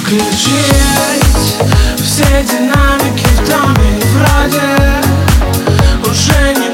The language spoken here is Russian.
Включить все динамики в доме, вроде уже не